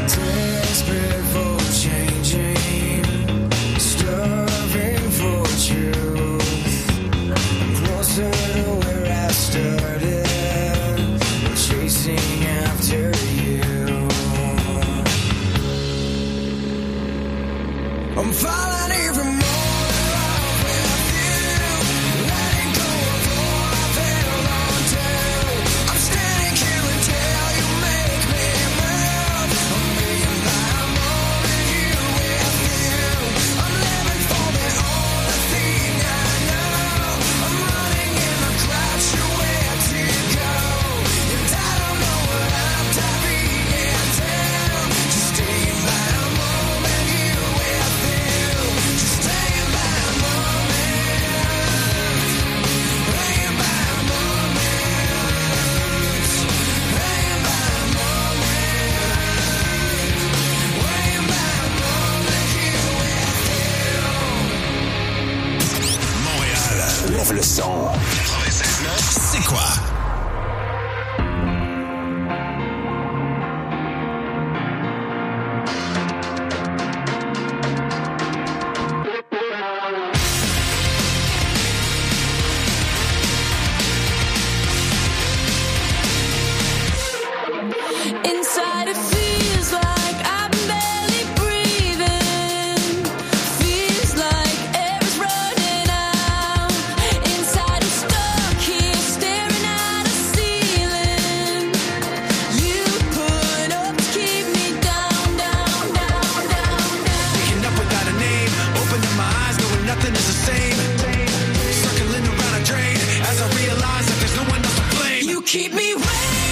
Desperate for changing, starving for truth. Closer to where I started, chasing after you. I'm falling even more. Lève le son. 96.9, c'est quoi? Inside it feels like I'm barely breathing. Feels like air's running out. Inside I'm stuck here staring at a ceiling. You put up to keep me down, down, down, down, down. Waking up without a name, opening my eyes, knowing nothing is the same. Circling around a drain, as I realize that there's no one else to blame. You keep me waiting.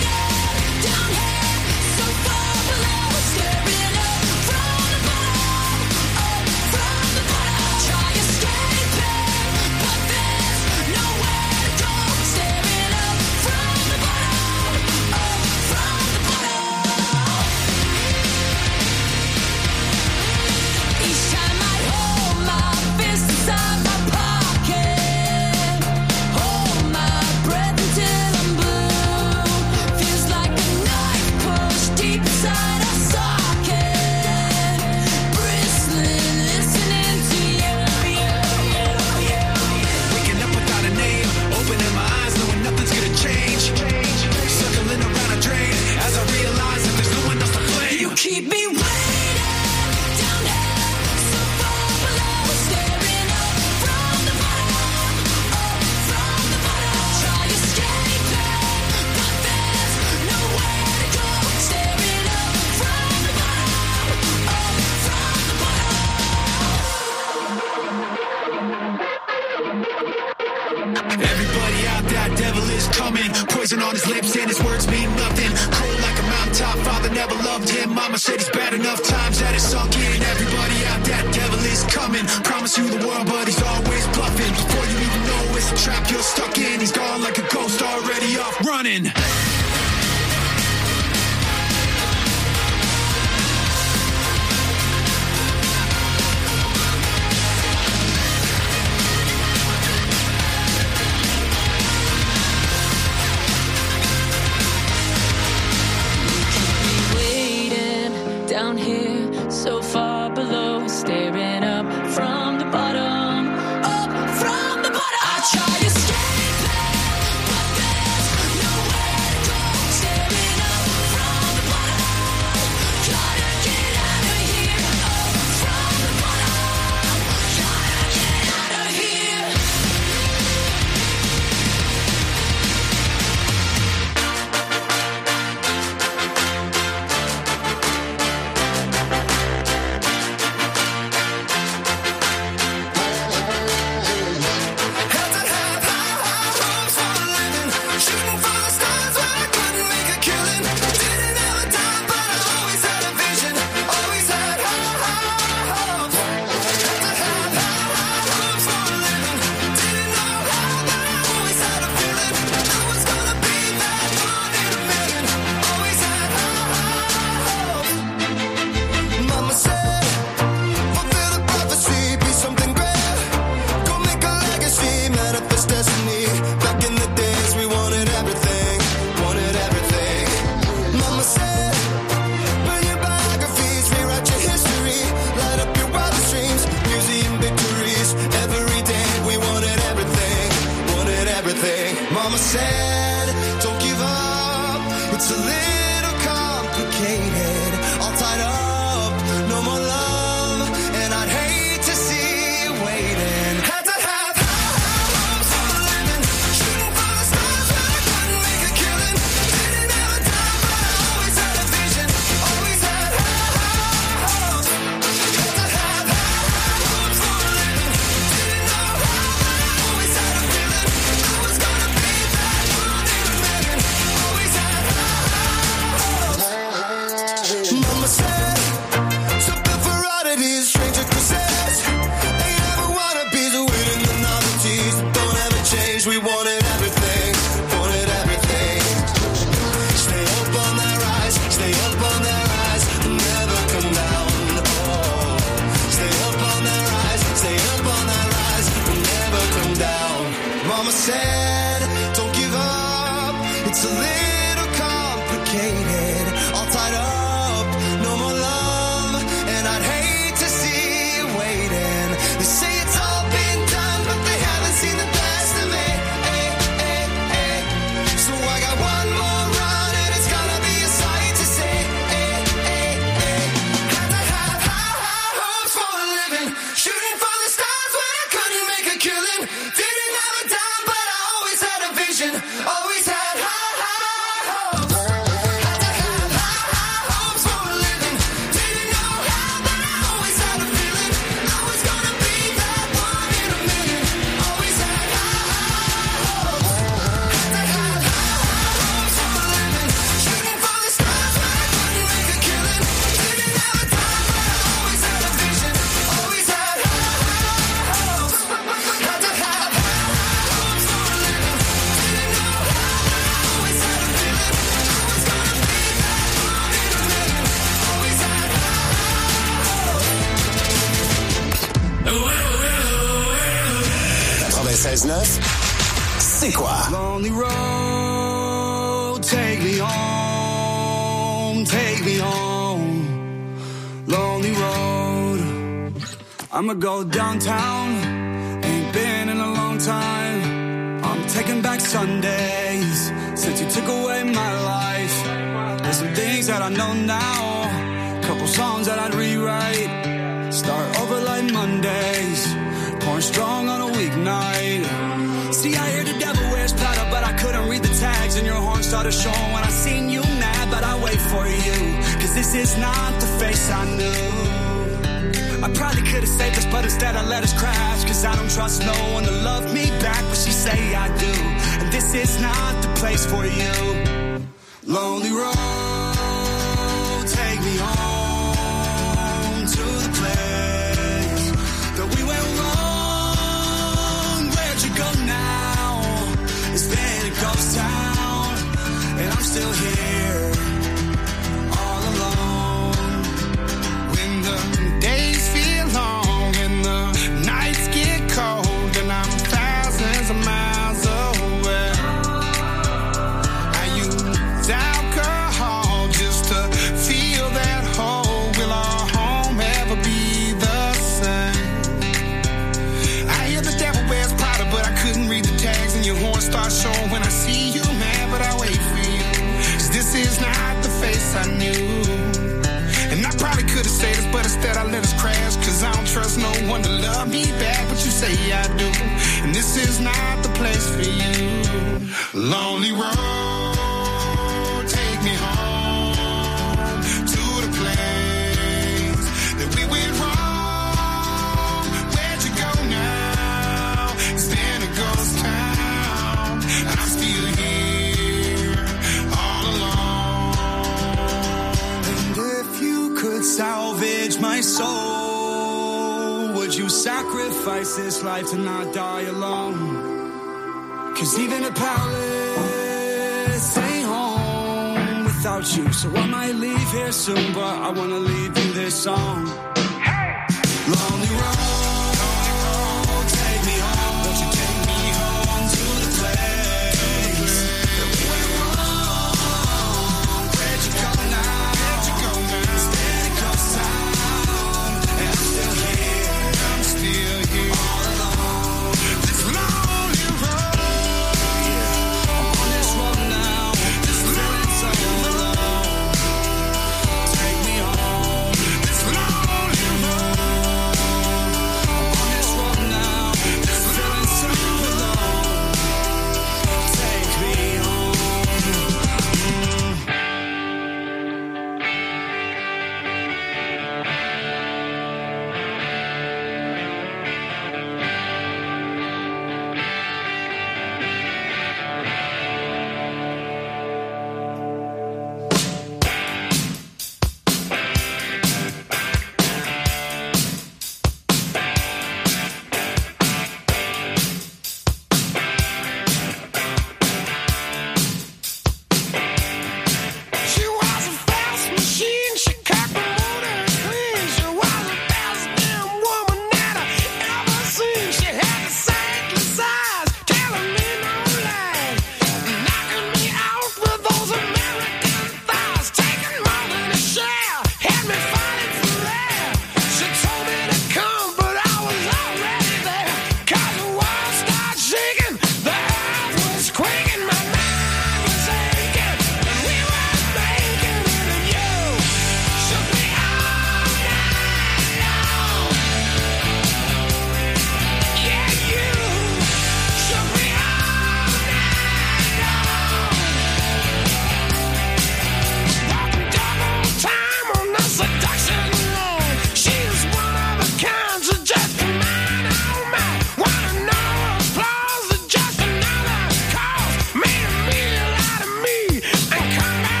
Keep me waiting down here, so far below, staring up from the bottom, up from the bottom. Try escaping, but there's nowhere to go. Staring up from the bottom, up from the bottom. Everybody out there, devil is coming. Poison on his lips and his words mean nothing. Cold like a mountaintop, father never loved him. Mama said he's bad enough times that it's sunk in. Everybody out there, devil is coming. Promise you the world, but he's always bluffing. Before you even know it's a trap you're stuck in. He's gone like a ghost, already off running. Down here, so far below, staring up from the bottom, up from the bottom. I try escaping, but there's nowhere to go. Staring up from the bottom, gotta get out of here. Up from the bottom, gotta get out of here. Mama said, bring it back said, don't give up. It's a little complicated. All tied up, no more love. And I'd hate to see you waiting. Had to have high hopes for a living. Shooting for the stars when I couldn't make a killing. Didn't have a dime, but I always had a vision. Always had high hopes. Had to have high hopes for a living. Didn't know how, but I always had a feeling. I was gonna be that one in a million. Always had high hopes. Mama said, something for oddities, stranger kisses. Ain't ever wannabes, waiting the novelties that don't ever change. We wanted everything, wanted everything. Stay up on that rise, stay up on that rise, never come down. Oh, stay up on that rise, stay up on that rise, never come down. Mama said, don't give up. It's a little complicated, all tied up, no more love, and I'd hate to see you waiting. They say it's all been done, but they haven't seen the best of me. So I got one more run, and it's gonna be a sight to see. Had to have high hopes for a living, shooting for the stars when I couldn't make a killing. Didn't have a dime, but I always had a vision. Always had high hopes. Had to have high hopes for a living. Didn't know how, but I always had a feeling. I was gonna be that one in a million. Always had high hopes. Had to have high hopes for a living. Shooting for the stars when I couldn't make a killing. Didn't have a dime, but I always had a vision. Always had high hopes. Had to have high hopes for a living. Didn't know how, but I always had a feeling. I was gonna be that one in a million. Always had high hopes. 96.9, c'est quoi? Lonely road, take me home, take me home. Lonely road, I'ma go downtown, ain't been in a long time. I'm taking back Sundays, since you took away my life. There's some things that I know now, couple songs that I'd rewrite. Start over like Mondays, pouring strong on a weeknight. See, I hear the devil wears Prada, but I couldn't read the tags, and your horn started showing when I seen you mad, but I wait for you, cause this is not the face I knew. I probably could've saved us, but instead I let us crash, cause I don't trust no one to love me back, but she say I do, and this is not the place for you. Lonely road, take me home to the place that we went wrong. Where'd you go now? It's been a ghost town, and I'm still here, all alone. When the days feel long and the nights get cold, and I'm thousands of miles away, I use alcohol just to feel that hole. Will our home ever be the same? I hear the devil wears Prada, but I couldn't read the tags, and your horn starts showing when I see you mad, but I wait for you, cause this is not the face I knew. And I probably could've said this, but instead I let us crash, cause I don't trust no one to love me back, but you say I do, and this is not the place for you. Lonely road, take me home to the place that we went wrong. Where'd you go now? It's been a ghost town, I'm still here, all alone. And if you could salvage my soul, would you sacrifice this life to not die alone? Cause even a palace ain't home without you. So I might leave here soon, but I wanna leave you this song. Lonely road, take me home. Won't you take me home to the place that we went wrong? Where'd you go now? Where'd you go now? It's been a ghost town, and I'm still here. I'm still here, all alone. This lonely road.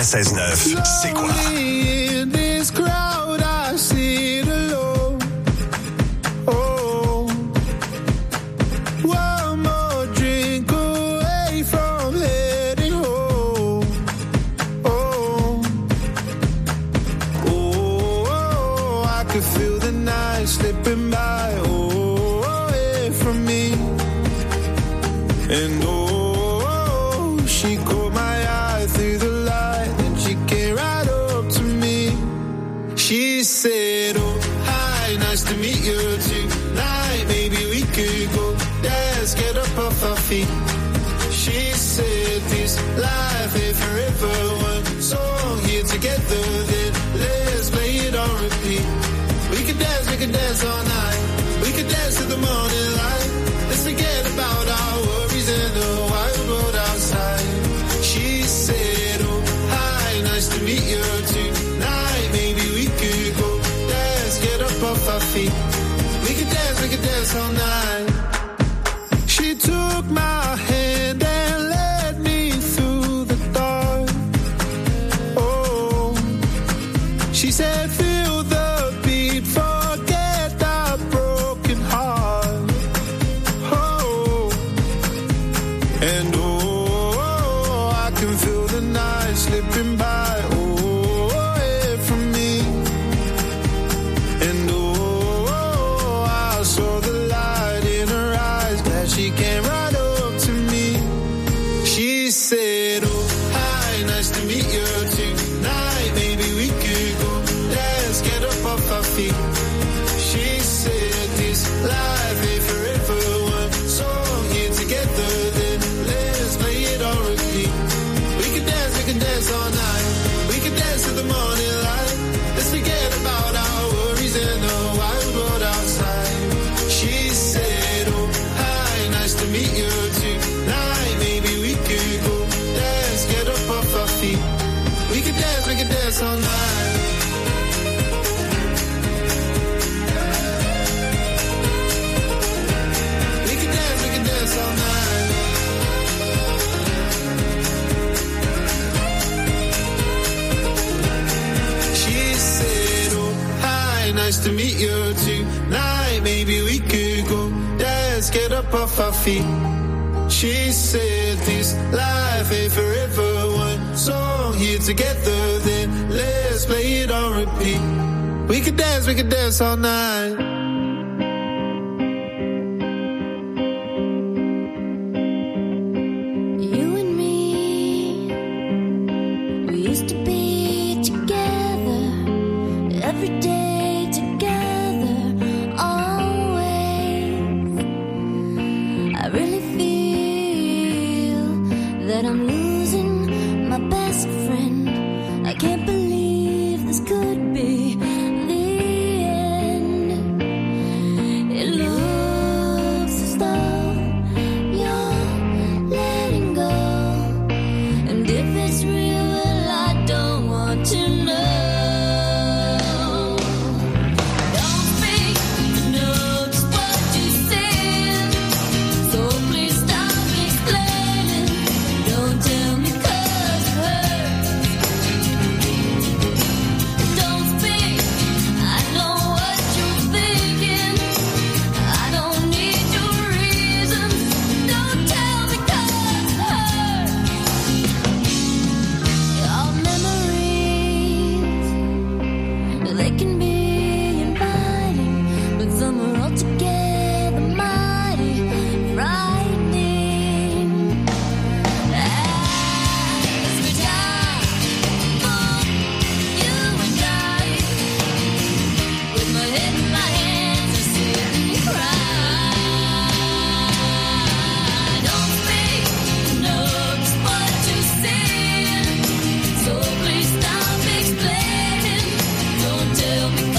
96.9. C'est quoi? She said this life ain't forever, one song here together, then let's play it on repeat. We could dance all night, we could dance to the morning light. Let's forget about our worries and the wild world outside. She said, oh hi, nice to meet you tonight. Maybe we could go dance, get up off our feet. We could dance all night. She took my hand and led me through the dark. Oh, she said, feel the beat, forget our broken heart. Oh, and oh, I can feel the night slipping by. Oh, away from me. And oh, I saw the light in her eyes. She came right up to me. She said, oh, hi, nice to meet you tonight. Maybe we could go dance, get up off our feet. She said, this life ain't forever, one song here together, then let's play it on repeat. We could dance all night. We could dance to the morning light. Let's forget about our worries and the wild world outside. She said, oh, nice to meet you tonight. Maybe we could go dance, get up off our feet. We could dance all night. We could dance all night. She said, oh, hi, nice to meet you tonight. Maybe we could go dance, get up off our feet. She said this life ain't forever, one song here together, then let's play it on repeat. We could dance all night. You and me, we used to be together every day together, always. I really feel that I'm losing my best friend. I can't believe this could be the end. It looks as though you're letting go, and if it's real, well, I don't want to know. Don't speak, I know just what you said, so please stop explaining. Don't tell me 'cause it hurts. Don't speak, I know what you're thinking. I don't need your reasons. Don't tell me 'cause it hurts. Your memories, they can be inviting, but some are altogether mighty frightening. As we die for you and I, with my head in my hands, I sit and cry. Don't speak, I know just what you said, so please stop explaining. Don't tell me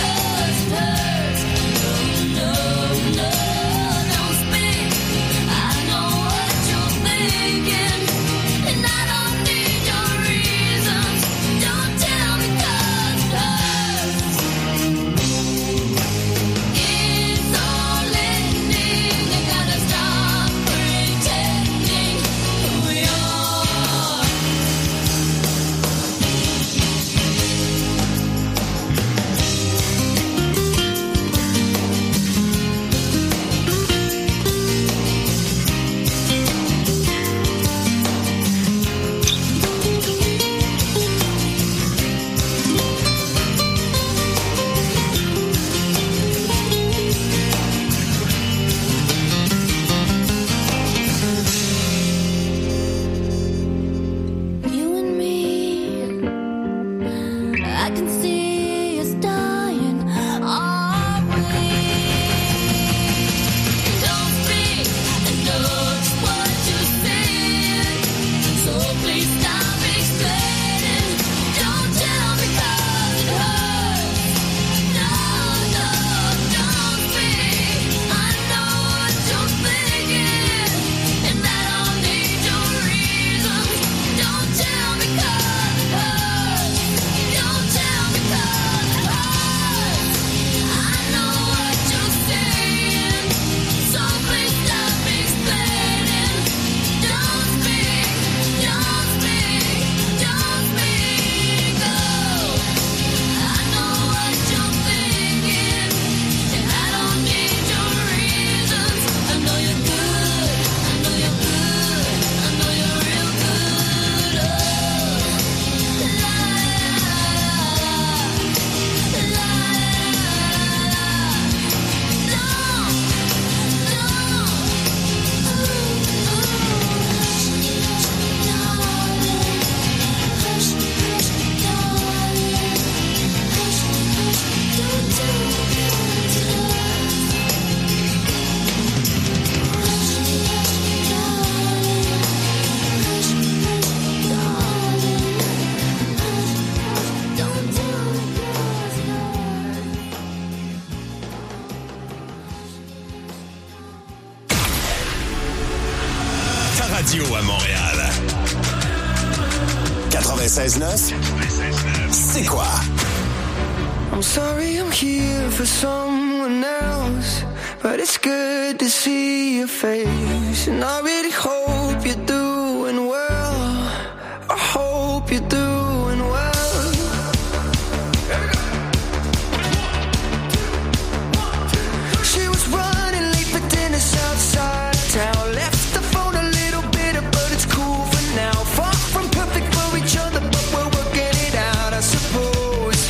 I can see us dying. Are we? Don't speak, I know just what you're saying. So please stop explaining. Don't tell me 'cause it hurts. No, no, don't speak. I know what you're thinking, and I don't need your reasons. Don't tell me 'cause it hurts. Don't tell me 'cause it hurts. I know what you're saying, so please stop explaining. Don't speak, don't speak, don't speak. Oh, I know what you're thinking, and I don't need your reasons. I know you're good, I know you're good, I know you're real good. Oh, la la la la. Ta radio à Montréal. 96.9. C'est quoi? I'm sorry I'm here for someone else, but it's good to see your face. And I really hope you're doing well. I hope you're doing well. She was running late for dinner outside town. Left the phone a little bitter, but it's cool for now. Far from perfect for each other, but we're working it out, I suppose.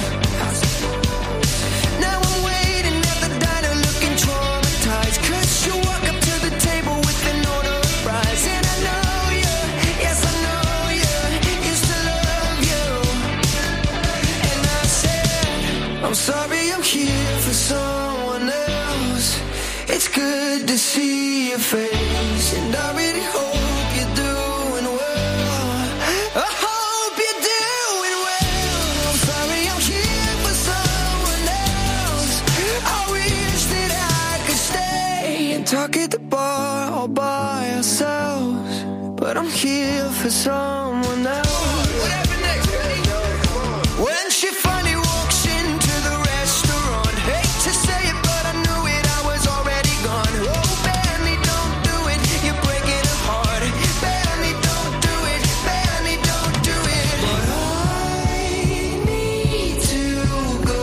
Now I'm waiting at the diner looking traumatized, 'cause you walk up to the table with an order of fries. And I know you, yes I know you, used to love you. And I said, I'm sorry I'm here for someone else. It's good to see your face, and I really hope you're doing well. I hope you're doing well. I'm sorry I'm here for someone else. I wish that I could stay and talk at the bar all by ourselves, but I'm here for someone else. What happened next? When she finally walks into the restaurant, hate to say it, but I knew it, I was already gone. Oh, Benny, don't do it, you're breaking her heart. Benny, don't do it, Benny, don't do it. But I need to go.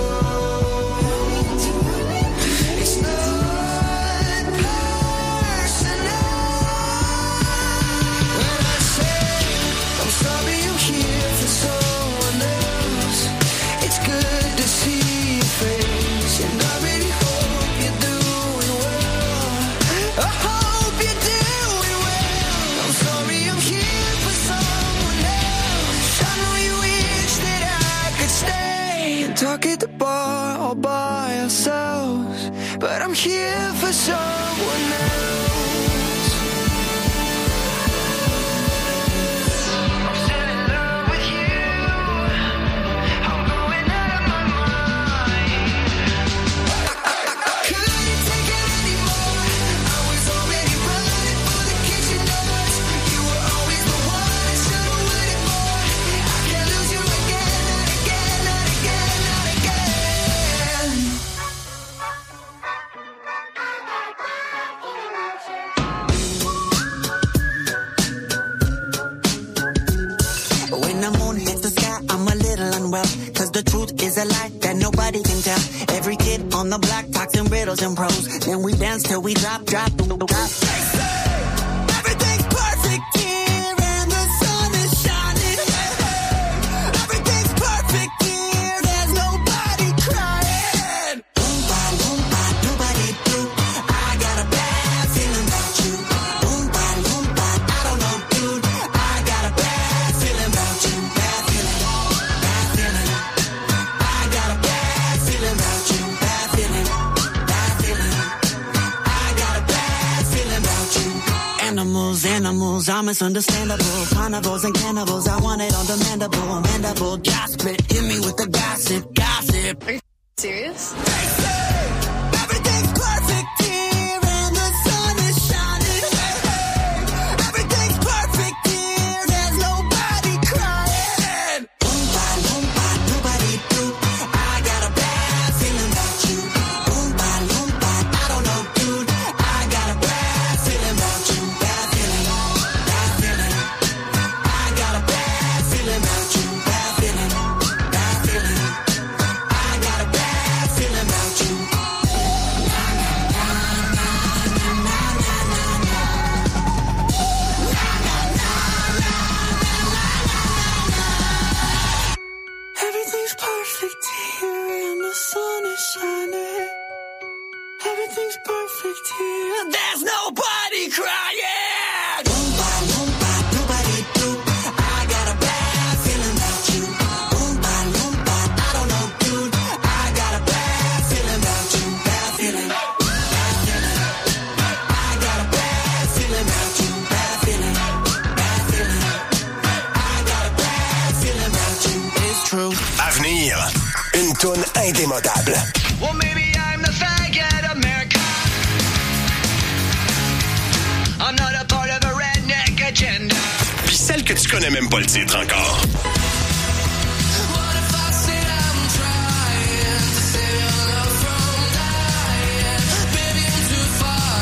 It's not personal. When I say I'm sorry I'm here for someone else, it's good to see your face, and I really hope you're doing well. I hope you're doing well. I'm sorry I'm here for someone else. I know you wish that I could stay and talk at the bar all by ourselves, but I'm here for someone else. I'm still in love with you. I'm going out of my mind. I couldn't take it anymore. I was already running for the kitchen doors. You were always the one I should have waited for. I can't lose you again, not again, not again, not again. When the moon hits the sky, I'm a little unwell, 'cause the truth is a lie that nobody can tell. Every kid on the block talks in riddles and prose. Then we dance till we drop. Everything's perfect here and the sun is shining. Everything's perfect here, there's nobody crying. Boom, ba, doobity doo. I got a bad feeling about you. Boom, ba, I don't know, dude. I got a bad feeling about you. Bad feeling, bad feeling. animals are misunderstandable. Carnivores and cannibals, I want it on the mandible gas split, hit me with the gossip. Are you serious? Everything's perfect here and the sun is shining. Everything's perfect here, there's nobody crying. Oompa, nobody do. I got a bad feeling about you. Oompa, I don't know, dude. I got a bad feeling about you. Bad feeling. I got a bad feeling about you. Bad feeling. I got a bad feeling about you. Everything's perfect here and the sun is shining. Everything's perfect here, there's nobody crying. Oompa, nobody do. I got a bad feeling about you. Oompa, I don't know, dude. I got a bad feeling about you. Bad feeling. I got a bad feeling about you. Bad feeling. I got a bad feeling about you. It's true. À venir, une toune indémodable. Well, maybe I'm the faggot America. I'm not a part of a redneck agenda. Puis celle que tu connais même pas le titre encore. What if I said I'm trying to save your love from dying? Baby, I'm too far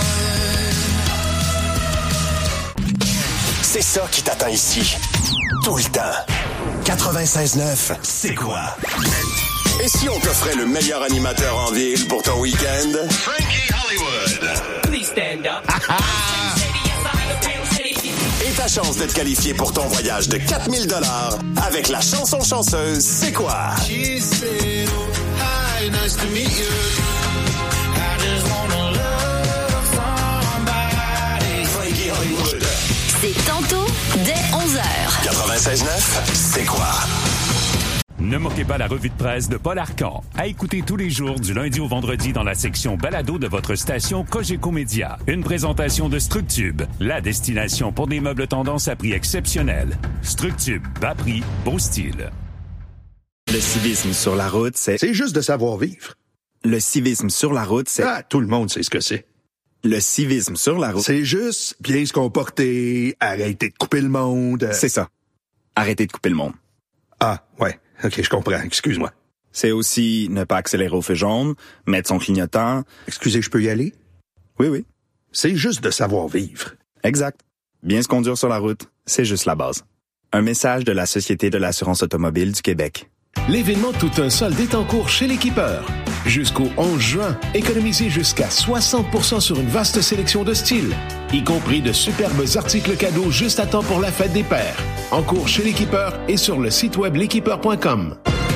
gone. C'est ça qui t'attend ici. Tout le temps. 96.9, c'est quoi? Et si on t'offrait le meilleur animateur en ville pour ton week-end? Frankie Hollywood. Please stand up. Et ta chance d'être qualifié pour ton voyage de 4000 $ avec la chanson chanceuse, c'est quoi? She said, oh, hi, nice to meet you. I just wanna love somebody. Frankie Hollywood. C'est tantôt dès 11h. 96.9, c'est quoi? Ne manquez pas la revue de presse de Paul Arcand. À écouter tous les jours du lundi au vendredi dans la section balado de votre station Cogeco Média. Une présentation de Structube, la destination pour des meubles tendance à prix exceptionnel. Structube, bas prix, beau style. Le civisme sur la route, c'est juste de savoir vivre. Le civisme sur la route, c'est... Ah, tout le monde sait ce que c'est. Le civisme sur la route... C'est juste bien se comporter, arrêter de couper le monde. C'est ça. Arrêter de couper le monde. Ah, ouais. OK, je comprends. Excuse-moi. C'est aussi ne pas accélérer au feu jaune, mettre son clignotant... Excusez, je peux y aller? Oui. C'est juste de savoir vivre. Exact. Bien se conduire sur la route, c'est juste la base. Un message de la Société de l'assurance automobile du Québec. L'événement Tout un solde est en cours chez l'Équipeur. Jusqu'au 11 juin, économisez jusqu'à 60% sur une vaste sélection de styles, y compris de superbes articles cadeaux juste à temps pour la fête des pères. En cours chez l'Équipeur et sur le site web l'équipeur.com.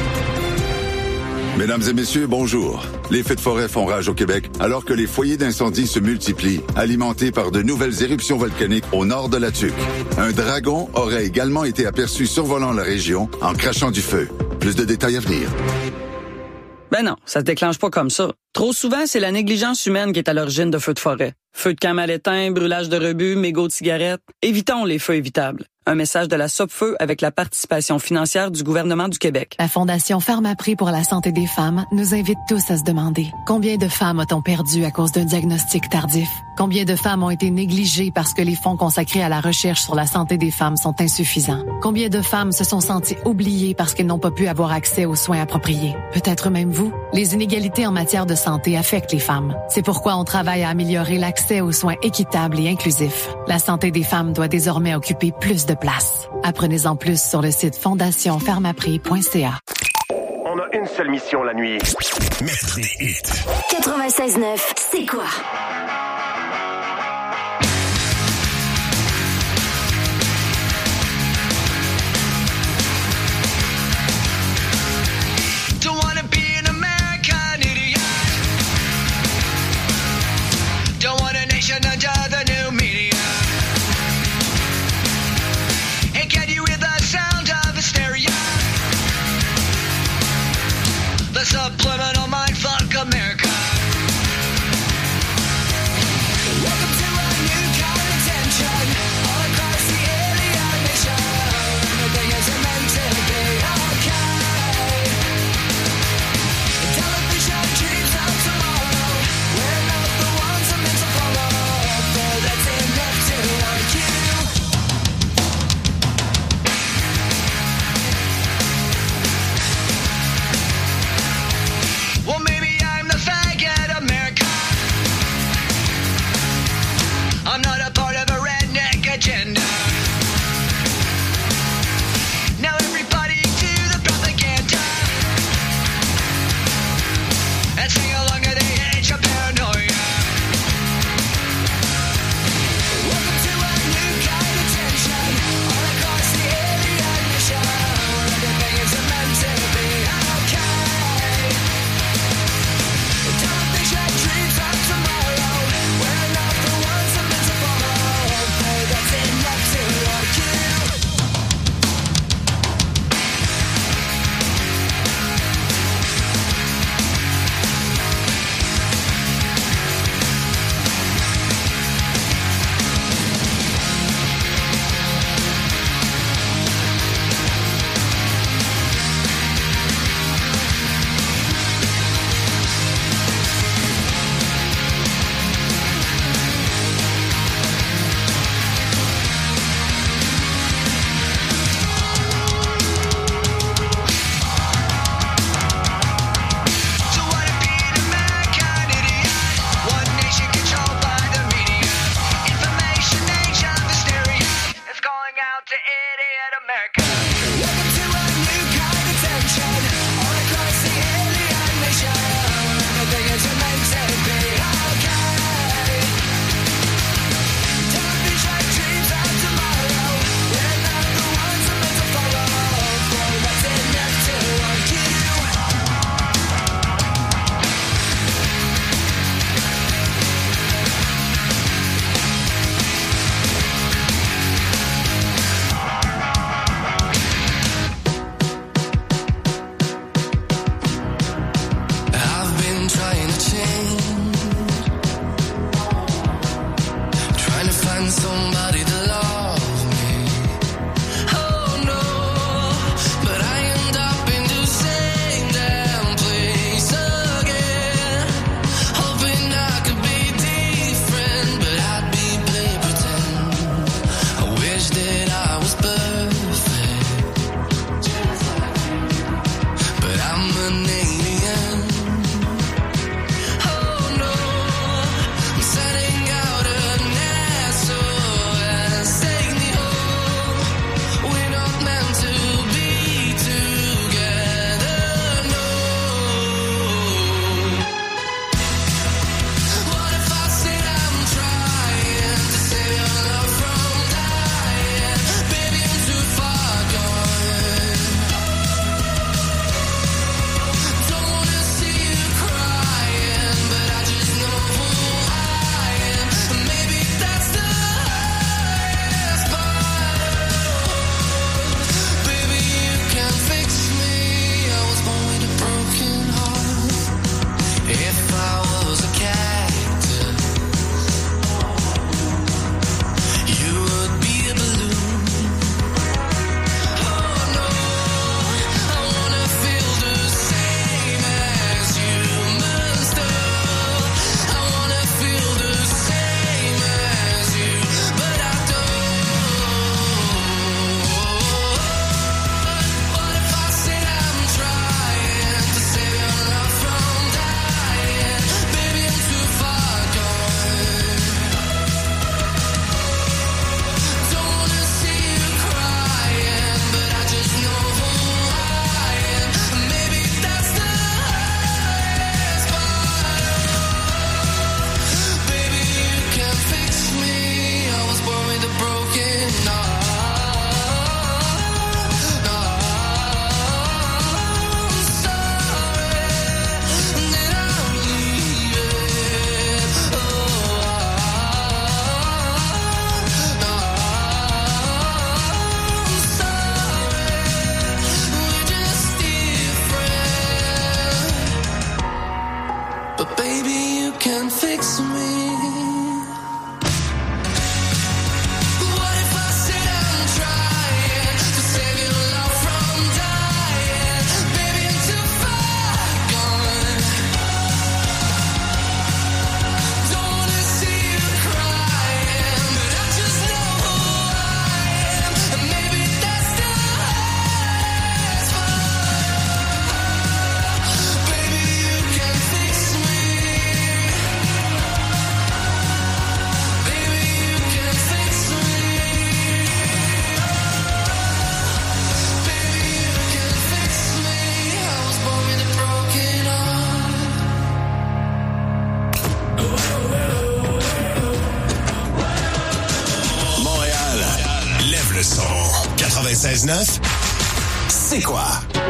Mesdames et messieurs, bonjour. Les feux de forêt font rage au Québec alors que les foyers d'incendie se multiplient, alimentés par de nouvelles éruptions volcaniques au nord de la Tuque. Un dragon aurait également été aperçu survolant la région en crachant du feu. Plus de détails à venir. Ben non, ça se déclenche pas comme ça. Trop souvent, c'est la négligence humaine qui est à l'origine de feux de forêt. Feux de camp mal éteints, brûlage de rebut, mégots de cigarettes. Évitons les feux évitables. Un message de la Sopfeu avec la participation financière du gouvernement du Québec. La Fondation Pharmaprix pour la santé des femmes nous invite tous à se demander combien de femmes a-t-on perdu à cause d'un diagnostic tardif? Combien de femmes ont été négligées parce que les fonds consacrés à la recherche sur la santé des femmes sont insuffisants? Combien de femmes se sont senties oubliées parce qu'elles n'ont pas pu avoir accès aux soins appropriés? Peut-être même vous. Les inégalités en matière de santé affectent les femmes. C'est pourquoi on travaille à améliorer l'accès aux soins équitables et inclusifs. La santé des femmes doit désormais occuper plus de place. Apprenez-en plus sur le site fondationpharmaprix.ca. On a une seule mission la nuit. Mettre des hits. 96.9, c'est quoi? Don't wanna be an American idiot. Don't want a nation under the new media. Hey, can you hear the sound of hysteria? The subliminal mindfuck America. Welcome to a new kind of tension. fix me? Le son 96.9, c'est quoi?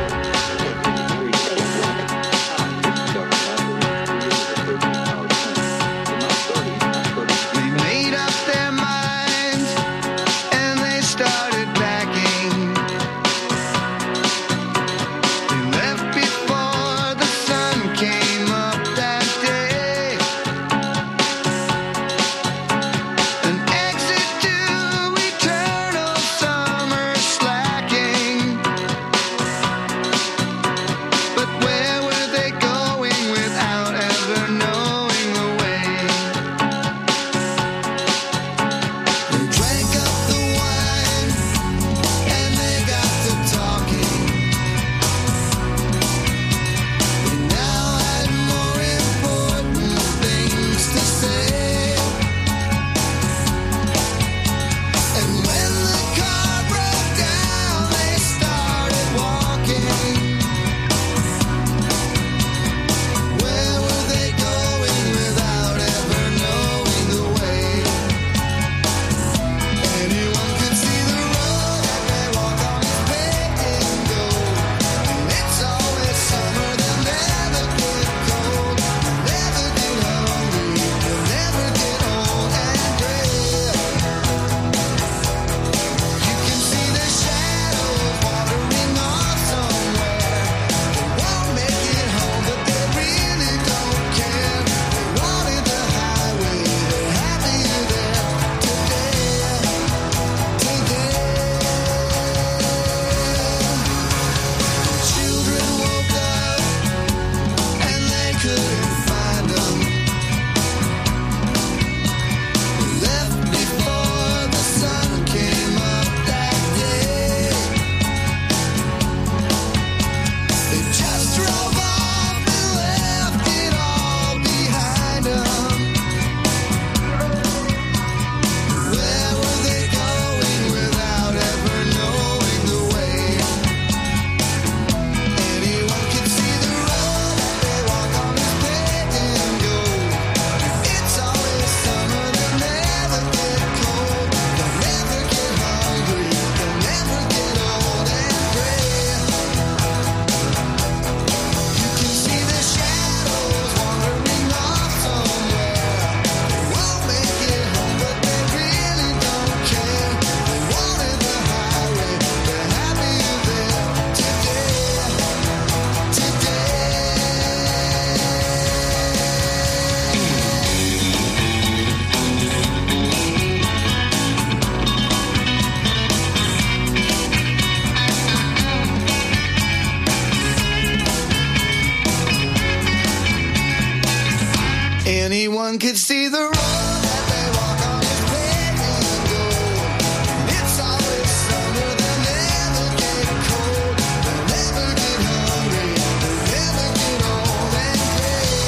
Anyone could see the road that they walk on is paved in gold. It's always summer, they'll never get cold. They'll never get hungry, they'll never get old and gray.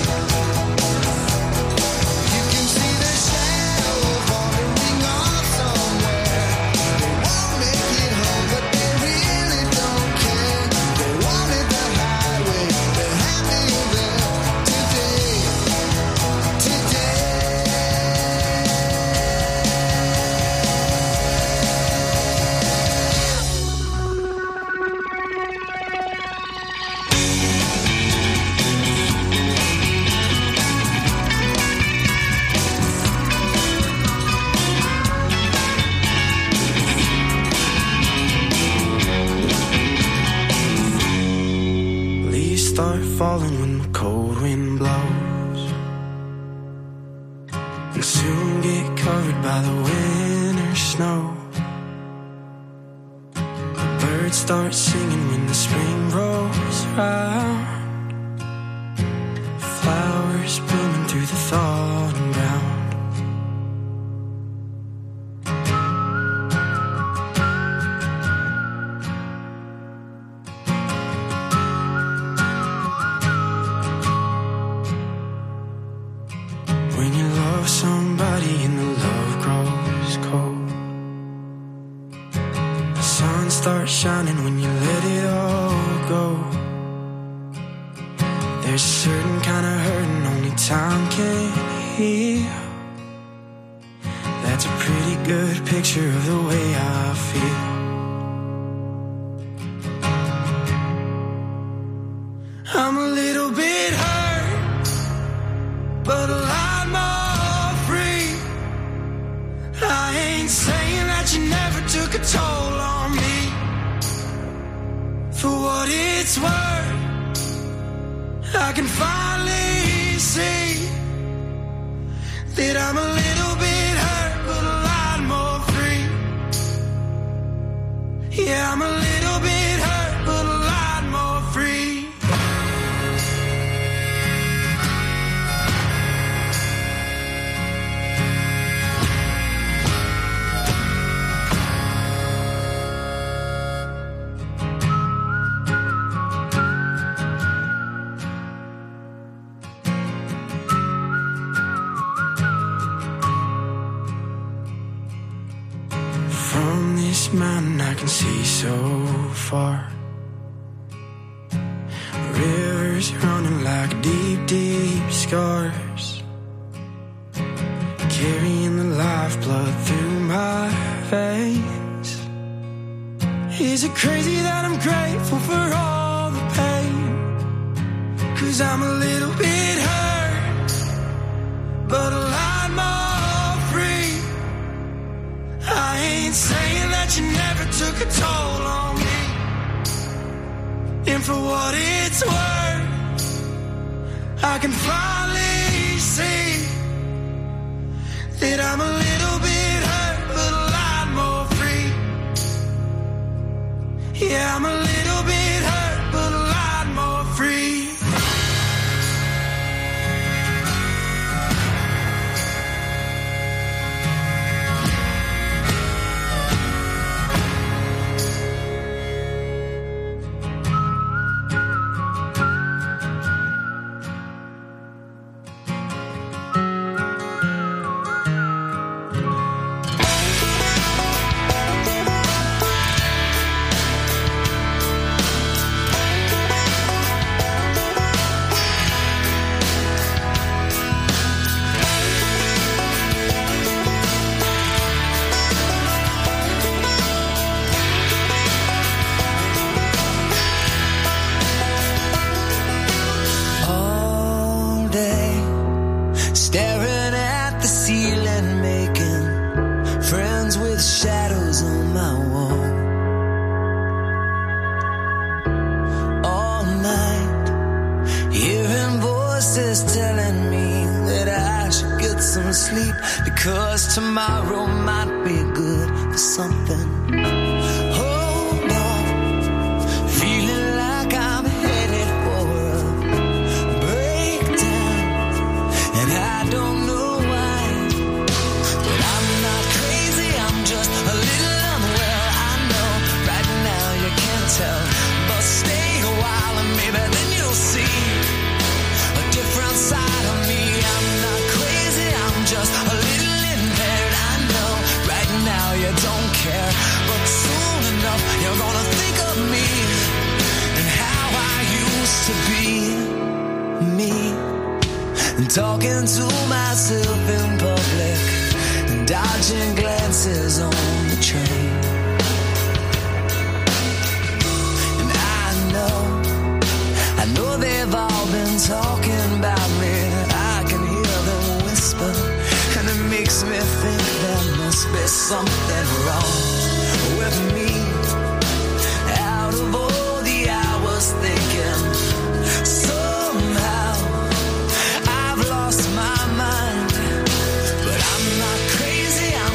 You can see the shadows wandering off somewhere. They won't make it home, but they really don't care. They wanted the highway, they're happy there today. Leaves start falling when the cold wind blows. by the winter snow. The birds start singing when the spring rolls around. Flowers blooming through the thawed and brown. When you love somebody and the love grows cold, the sun starts shining when you let it all go. There's a certain kind of hurting only time can heal. That's a pretty good picture of the way I feel. I'm a little bit hurt, but a lot more free. I ain't saying that you never took a toll on me. For what it's worth, I can finally see that I'm a little bit hurt, but a lot more free. Yeah, I'm a little bit hurt, but a lot more free. From this mountain I can see so far. Rivers running like deep, deep scars, carrying the lifeblood through my veins. Is it crazy that I'm grateful for all the pain? 'Cause I'm a little bit hurt, but a lot more free. I ain't saying that you never took a toll on me. And for what it's worth, I can finally see that I'm a little bit hurt, but a lot more free. Yeah, I'm a little bit hurt, but a lot more free. Staring at the ceiling, making friends with shadows on my wall. All night, hearing voices telling me that I should get some sleep, because tomorrow might be good for something. Hold on, feeling like I'm headed for a breakdown, and I don't know why, but I'm not crazy, I'm just a little unwell. I know right now you can't tell, but stay a while and maybe then you'll see a different side of me. I'm not crazy, I'm just a little impaired. I know right now you don't care, but soon enough you're gonna think of me and how I used to be me. And talking to myself in public and dodging glances on the train. And I know they've all been talking about me. I can hear them whisper, and it makes me think there must be something wrong with me. Out of all the hours thinking, somehow I've lost my mind. But I'm not crazy,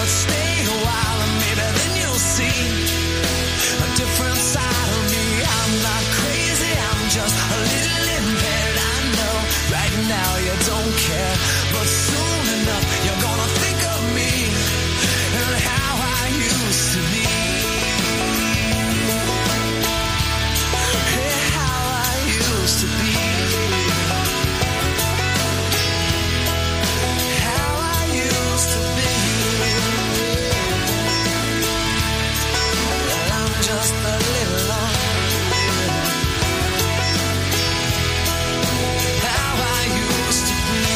stay a while and maybe then you'll see a different side of me. I'm not crazy, I'm just a little impaired. I know right now you don't care, but soon enough you're gonna think of me and how I used to be. Hey, how I used to be. How I used to be. Well, I'm just a little lonely. How I used to be.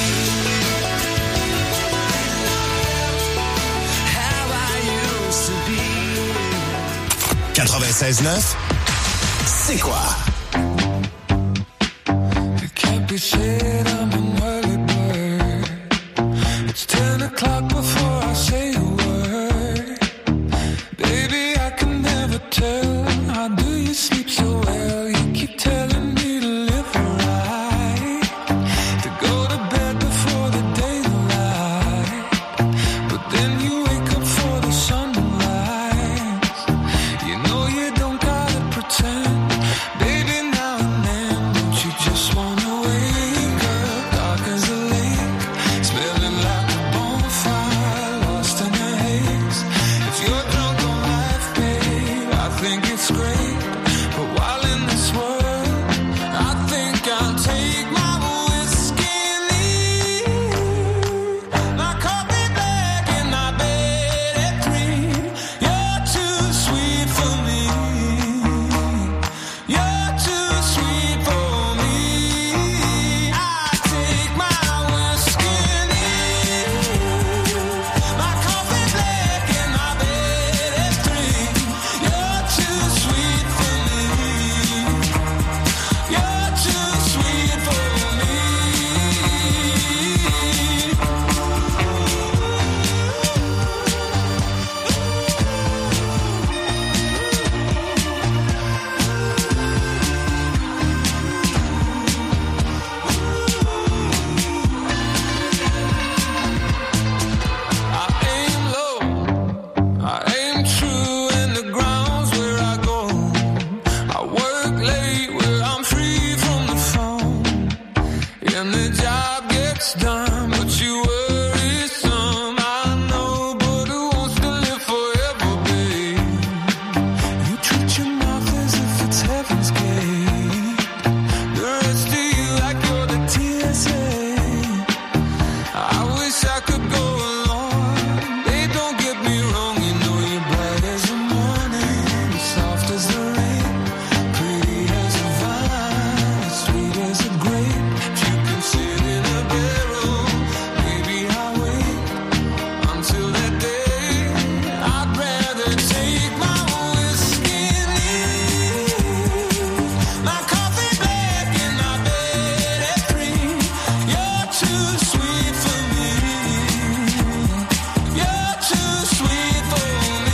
How I used to be. 96.9, c'est quoi? It can't be said I'm an early bird. It's 10 o'clock before I say a word. Baby, I can never tell. How do you sleep so well? You keep telling me to live right, to go to bed before the daylight. But then you wake up for the sunrise. You know you don't gotta pretend. Baby, now and then, don't you just wanna wake up dark as a lake, smelling like a bonfire, lost in a haze. If you're drunk on life, babe, I think it's great. But while in this world, I think I'll take my whiskey and leave. My coffee black and my bed at 3. You're too sweet for me. You're too sweet for me. I take my whiskey and leave. My coffee black and my bed at 3. You're too sweet for me. You're too sweet for me. I aim low, I aim true, and the ground's where I go. I work late where I'm free from the phone, and the job gets done, but you worry some. I know, but who wants to live forever, babe? You treat your mouth as if it's heaven's gate. The rest of you like you're the TSA. I wish I could go along. Babe, don't get me wrong, you know you're bright as the morning, soft as the rain, pretty as a vine, sweet as a grape. If you can sit in a barrel, maybe I'll wait until that day. I'd rather take my whiskey and leave. My coffee black and my bed at 3. You're too sweet for me. You're too sweet for me.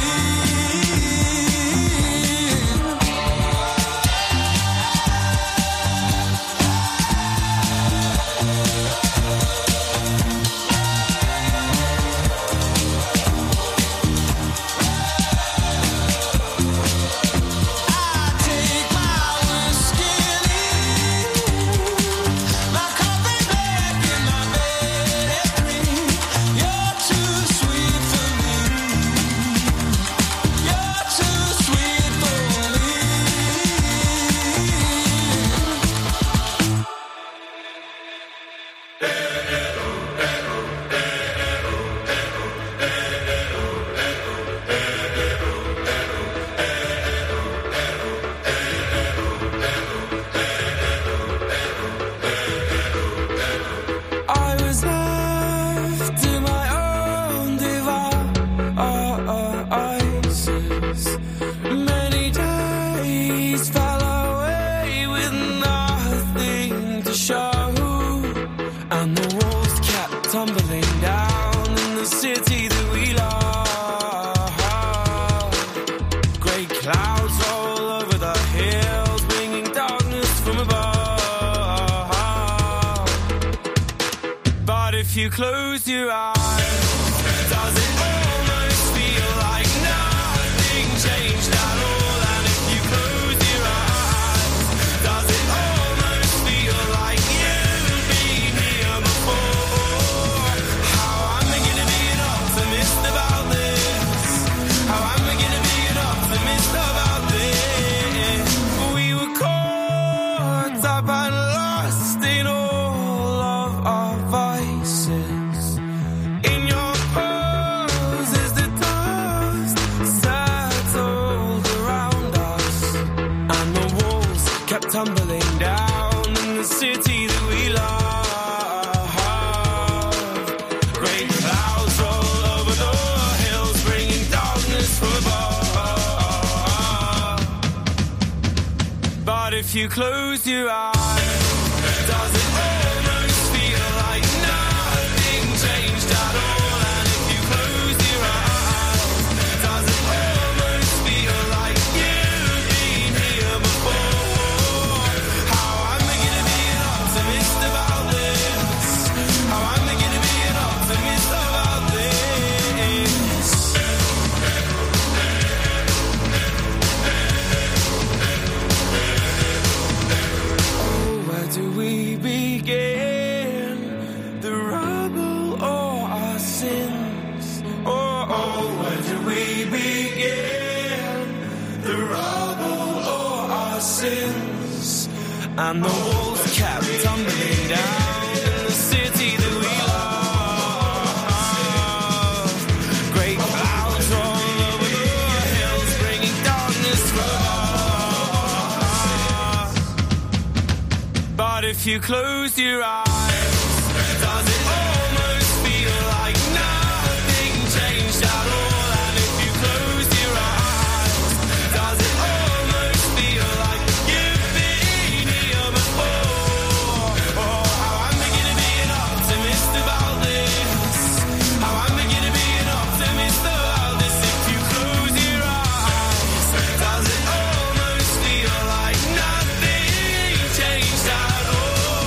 I take my whiskey and leave. My coffee black and my bed at 3. You're too sweet for me. You're too sweet for me. I was left to my own devices. Many days fell away with nothing to show, and the walls kept tumbling down in the city that we love. Great clouds all over the hills, bringing darkness from above. But if you close your eyes, does it all make if you close your eyes, does it almost feel like nothing changed at all? And if you close your eyes, does it almost feel like you've been here before? How am I gonna be an optimist about this? How am I gonna be an optimist about this? Oh, where do we begin? The rubble or our sins? Oh, where do we begin? The rubble or our sins? And the walls kept tumbling down in the city that we love. Great clouds roll over the hills, bringing darkness from us. But if you close your eyes, does it almost feel like nothing changed at all? And if you close your eyes, does it almost feel like you've been here before? Oh, how am I gonna be an optimist about this? How am I gonna be an optimist about this? If you close your eyes, does it almost feel like nothing changed at all?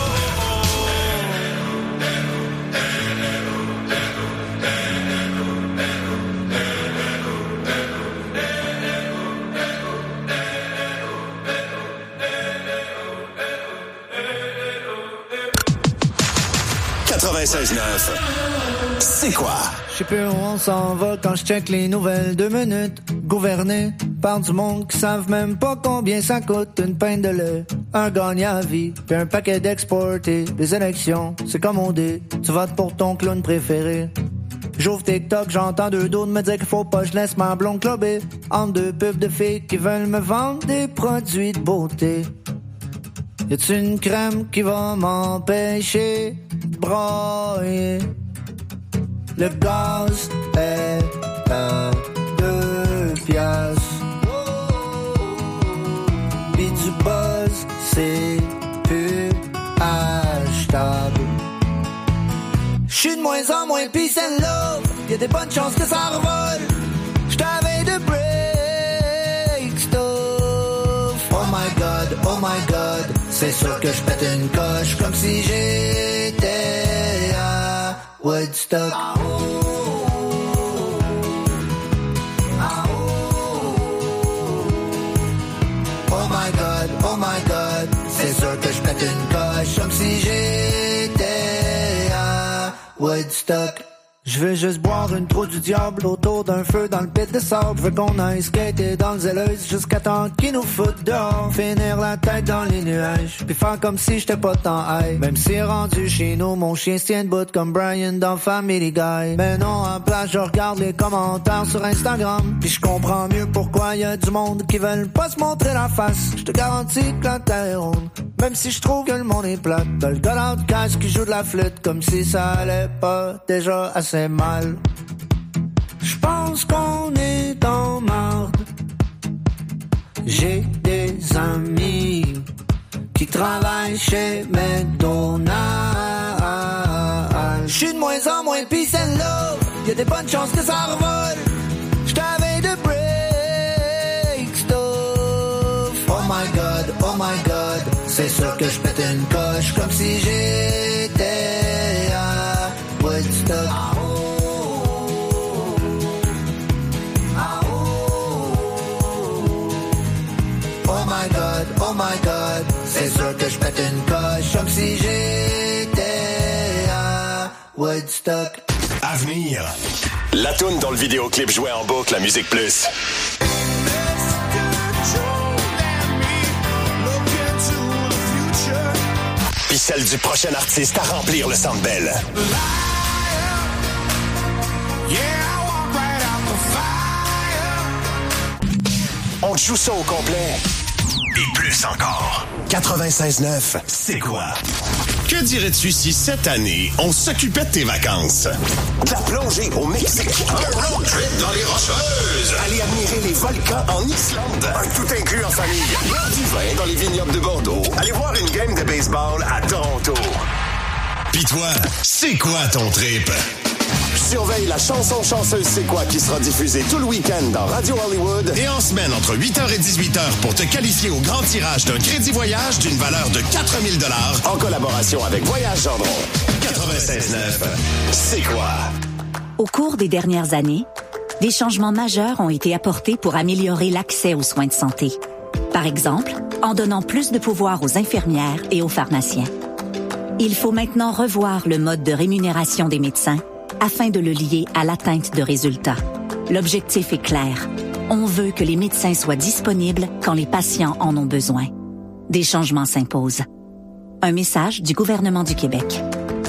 C'est quoi? Je sais plus où on s'en va quand je check les nouvelles 2 minutes. Gouverné par du monde qui savent même pas combien ça coûte une pinte de lait. Un gagnant à vie, puis un paquet d'exportés. Les élections, c'est comme on dit, tu votes pour ton clown préféré. J'ouvre TikTok, j'entends 2 dos me dire qu'il faut pas que je laisse ma blonde clubber entre 2 pubs de filles qui veulent me vendre des produits de beauté. Y'a-tu une crème qui va m'empêcher de broyer? Le gaz est à 2 piastres. Pis du buzz, c'est plus achetable. J'suis de moins en moins peace and love. Y'a des bonnes chances que ça revole. J't'avais de break stuff. Oh my god, c'est sûr que j'pète une coche comme si j'étais à Woodstock. Oh my god, c'est sûr que j'pète une coche comme si j'étais à Woodstock. Je veux juste boire une trou du diable autour d'un feu dans le pit de sable. Je veux qu'on aille skater dans le zèleuse jusqu'à temps qu'ils nous foutent dehors. Finir la tête dans les nuages, puis faire comme si j'étais pas tant high. Même si rendu chez nous, mon chien se tient debout comme Brian dans Family Guy. Mais non, en place, je regarde les commentaires sur Instagram, puis je comprends mieux pourquoi y a du monde qui veulent pas se montrer la face. Je te garantis que la terre est ronde, même si je trouve que le monde est plate. T'as le gars de cash qui joue de la flûte comme si ça allait pas déjà assez mal. J'pense qu'on est en marde. J'ai des amis qui travaillent chez McDonald's. J'suis de moins en moins peace and love. Y'a des bonnes chances que ça revole. J't'avais de break stuff. Oh my god, c'est sûr que j'pète une coche comme si j'étais à Woodstock. Oh my god, c'est sûr que je pète une coche comme si j'étais à Woodstock. Avenir. La toune dont le vidéoclip jouait en boucle à Musique Plus. Puis celle du prochain artiste à remplir le Centre Bell. On te joue ça au complet. Et plus encore. 96.9, c'est quoi? Que dirais-tu si cette année, on s'occupait de tes vacances? De la plongée au Mexique. Un road trip dans les Rocheuses. Aller Admirez les volcans en Islande. Un tout inclus en famille. Boire du vin dans les vignobles de Bordeaux. Allez voir une game de baseball à Toronto. Pis toi, c'est quoi ton trip? Surveille la chanson chanceuse C'est quoi qui sera diffusée tout le week-end dans Radio Hollywood. Et en semaine, entre 8h et 18h, pour te qualifier au grand tirage d'un crédit voyage d'une valeur de 4 000 $. En collaboration avec Voyage Gendron. 96.9, C'est quoi? Au cours des dernières années, des changements majeurs ont été apportés pour améliorer l'accès aux soins de santé. Par exemple, en donnant plus de pouvoir aux infirmières et aux pharmaciens. Il faut maintenant revoir le mode de rémunération des médecins afin de le lier à l'atteinte de résultats. L'objectif est clair. On veut que les médecins soient disponibles quand les patients en ont besoin. Des changements s'imposent. Un message du gouvernement du Québec.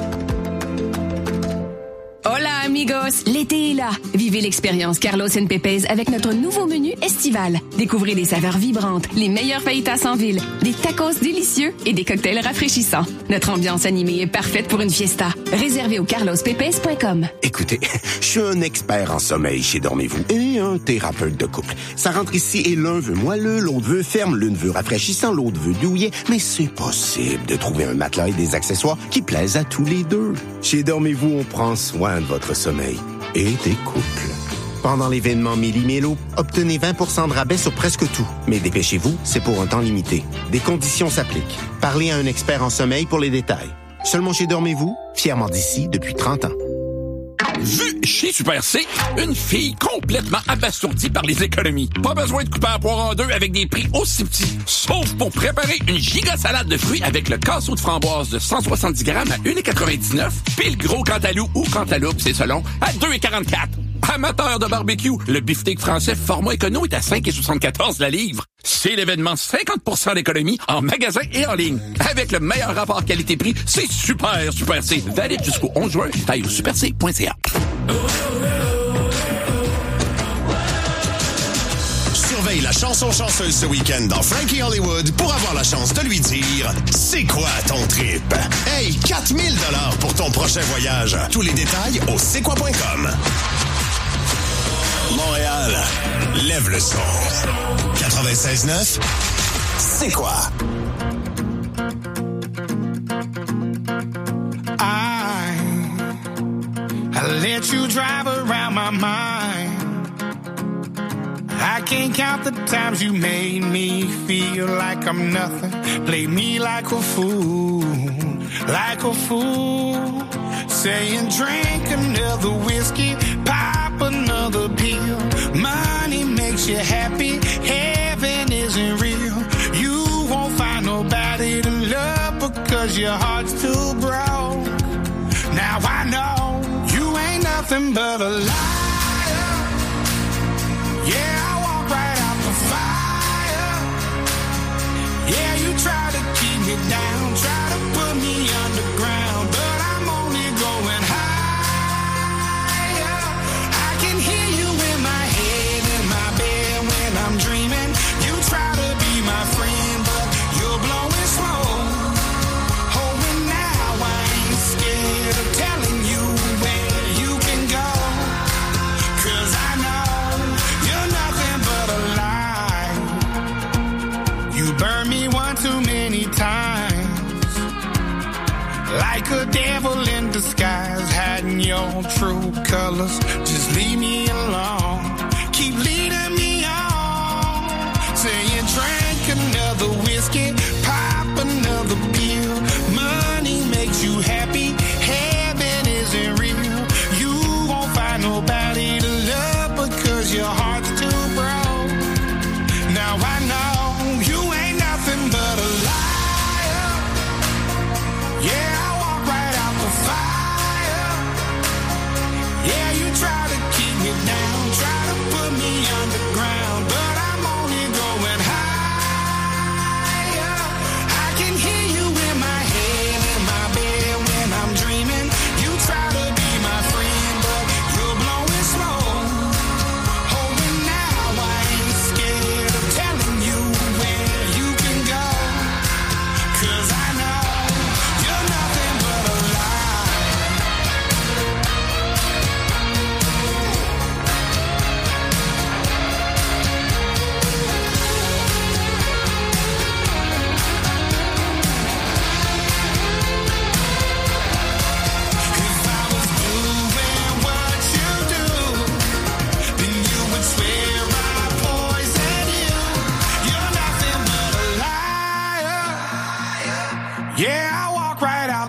Hola amigos, l'été est là. Vivez l'expérience Carlos and Pepe's avec notre nouveau menu estival. Découvrez des saveurs vibrantes, les meilleurs fajitas en ville, des tacos délicieux et des cocktails rafraîchissants. Notre ambiance animée est parfaite pour une fiesta. Réservez au carlospepes.com. Écoutez, je suis un expert en sommeil chez Dormez-vous et un thérapeute de couple. Ça rentre ici et l'un veut moelleux, l'autre veut ferme, l'une veut rafraîchissant, l'autre veut douillet, mais c'est possible de trouver un matelas et des accessoires qui plaisent à tous les deux. Chez Dormez-vous, on prend soin de votre sommeil et des couples. Pendant l'événement Méli-Mélo, obtenez 20 de rabais sur presque tout. Mais dépêchez-vous, c'est pour un temps limité. Des conditions s'appliquent. Parlez à un expert en sommeil pour les détails. Seulement chez Dormez-vous, fièrement d'ici depuis 30 ans. Vu chez Super C, une fille complètement abasourdie par les économies. Pas besoin de couper la poire en deux avec des prix aussi petits. Sauf pour préparer une giga salade de fruits avec le casseau de framboise de 170 grammes à 1,99 $, puis le gros cantalou ou cantaloupe, c'est selon, à 2,44 $. Amateur de barbecue, le beefsteak français format écono est à 5,74 la livre. C'est l'événement 50% d'économie en magasin et en ligne. Avec le meilleur rapport qualité-prix, c'est super C. Valide jusqu'au 11 juin. Taille au superc.ca. Surveille la chanson chanceuse ce week-end dans Frankie Hollywood pour avoir la chance de lui dire « C'est quoi ton trip? » Hey, 4 000 $ pour ton prochain voyage. Tous les détails au c'est-quoi.com. Montréal, lève le son. 96.9, C'est quoi? I let you drive around my mind. I can't count the times you made me feel like I'm nothing. Played me like a fool. Saying drink another whiskey, pop another pill. Money makes you happy, heaven isn't real. You won't find nobody to love because your heart's too broke. Now I know you ain't nothing but a liar. Yeah, I walk right out the fire. Yeah, you try to keep me down, try to put me underground, but I'm only going higher. I can hear you in my head, in my bed when I'm dreaming. You try to be my friend, but you're blowing smoke. Oh, and now I ain't scared of telling you where you can go. 'Cause I know you're nothing but a lie. You burn me one too many times, like a devil in disguise, hiding your true colors. Just leave me alone. Keep leading me on. Saying drink another whiskey, pop another pill. Money makes you happy, heaven isn't real. You won't find nobody to love because your heart's too broke. Now I know you ain't nothing but a liar. Yeah, I walk right out the fire. Yeah, you try to keep me down, try to put me underground, but I'm only going higher. I can hear you in my head, in my bed when I'm dreaming. You try to be my friend, but you're blowing smoke. Oh,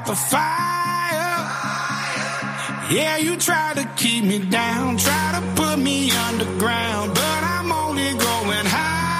the fire. Yeah, you try to keep me down, try to put me underground, but